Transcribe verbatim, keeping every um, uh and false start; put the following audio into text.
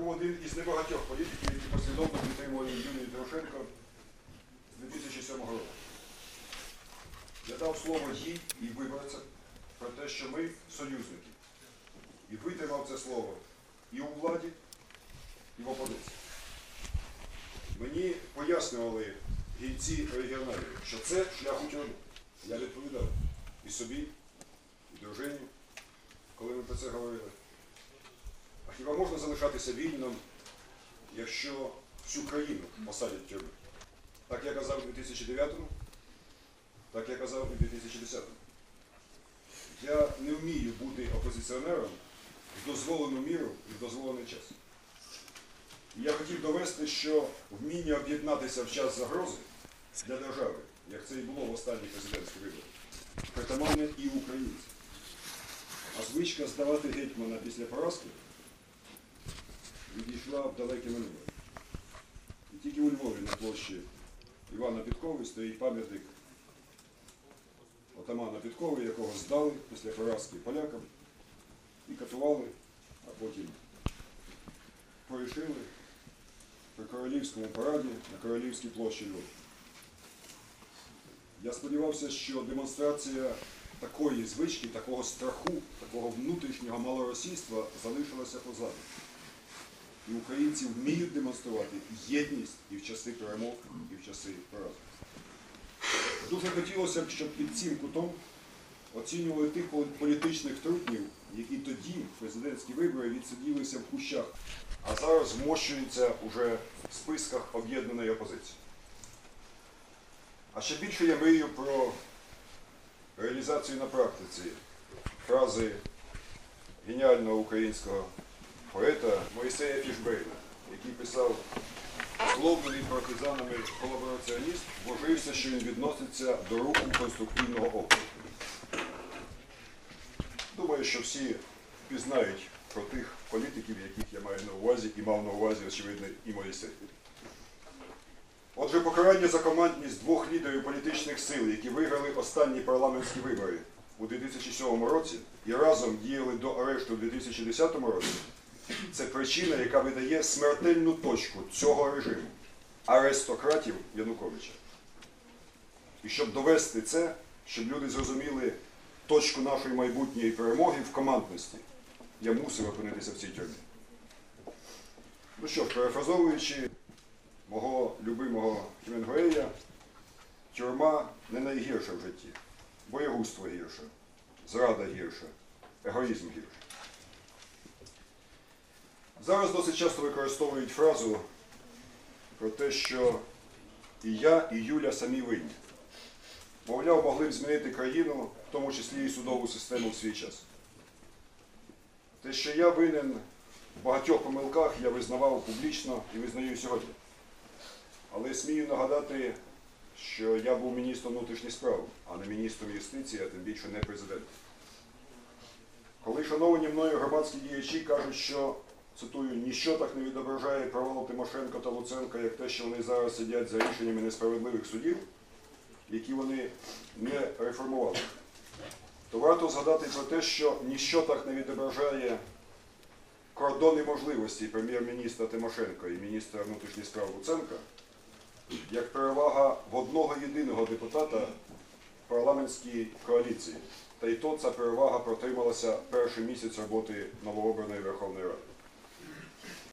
був один із небагатьох політиків, які послідовно підтримували Юлію Тимошенко з дві тисячі сьомого року. Я дав слово їй і виборцям про те, що ми союзники. І витримав це слово і у владі, і в опозиції. Мені пояснювали гільці регіоналів, що це шлях у тюрму. Я відповідав і собі, і дружині, коли ми про це говорили. А хіба можна залишатися вільним, якщо всю країну посадять в тюрму? Так я казав у дві тисячі дев'ятому, так я казав у дві тисячі десятому. Я не вмію бути опозиціонером в дозволену міру і в дозволений час. І я хотів довести, що вміння об'єднатися в час загрози для держави, як це і було в останній президентській виборі, притаманне і українцям. А звичка здавати гетьмана після поразки відійшла в далеке минуле. І тільки у Львові на площі Івана Підкови стоїть пам'ятник отамана Підкови, якого здали після поразки полякам і катували, а потім порішили при королівському параді на Королівській площі Львова. Я сподівався, що демонстрація такої звички, такого страху, такого внутрішнього малоросійства залишилася позаду. І українці вміють демонструвати єдність і в часи перемог, і в часи поразок. Дуже хотілося б, щоб під цим кутом оцінювали тих політичних трутнів, які тоді, в президентські вибори, відсиділися в кущах, а зараз вмощуються уже в списках об'єднаної опозиції. А ще більше я мрію про реалізацію на практиці фрази геніального українського поета Мойсея Фішбейна, який писав: "Зловлений партизанами колабораціоніст божився, що він відноситься до руху конструктивного опору". Думаю, що всі пізнають про тих політиків, яких я маю на увазі, і мав на увазі, очевидно, і Мойсей. Отже, покарання за командність двох лідерів політичних сил, які виграли останні парламентські вибори у дві тисячі сьомому році і разом діяли до арешту у дві тисячі десятому році, це причина, яка видає смертельну точку цього режиму – аристократів Януковича. І щоб довести це, щоб люди зрозуміли точку нашої майбутньої перемоги в командності, я мусив опинитися в цій тюрмі. Ну що ж, перефразовуючи мого любимого Хемінгуея, тюрма не найгірша в житті, боягузтво гірше, зрада гірша, егоїзм гірше. Зараз досить часто використовують фразу про те, що і я, і Юля самі винні. Мовляв, могли б змінити країну, в тому числі і судову систему в свій час. Те, що я винен в багатьох помилках, я визнавав публічно і визнаю сьогодні. Але смію нагадати, що я був міністром внутрішніх справ, а не міністром юстиції, а тим більше не президентом. Коли шановані мною громадські діячі кажуть, що, цитую, «ніщо так не відображає провал Тимошенко та Луценка, як те, що вони зараз сидять за рішеннями несправедливих судів, які вони не реформували», то варто згадати про те, що ніщо так не відображає кордони можливості прем'єр-міністра Тимошенко і міністра внутрішніх справ Луценка, як перевага в одного єдиного депутата в парламентській коаліції. Та й то ця перевага протрималася перший місяць роботи новообраної Верховної Ради.